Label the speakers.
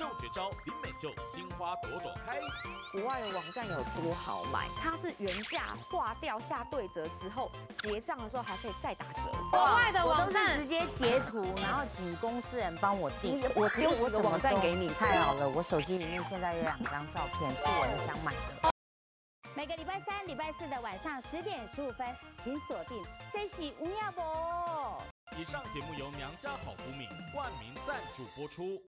Speaker 1: 又绝招，林美秀心花朵朵开。
Speaker 2: 国外的网站有多好买？它是原价划掉下对折之后，结账的时候还可以再打折。
Speaker 3: 国外的网
Speaker 4: 我都
Speaker 3: 站
Speaker 4: 是直接截图，然后请公司人帮我订。
Speaker 2: 我丢几个网站给你，
Speaker 4: 太好了！我手机里面现在有2张照片，是我很想买的。
Speaker 5: 每个礼拜3、礼拜4的晚上10点15分，请锁定这是吴亚博。
Speaker 1: 以上节目由娘家好福敏冠名赞助播出。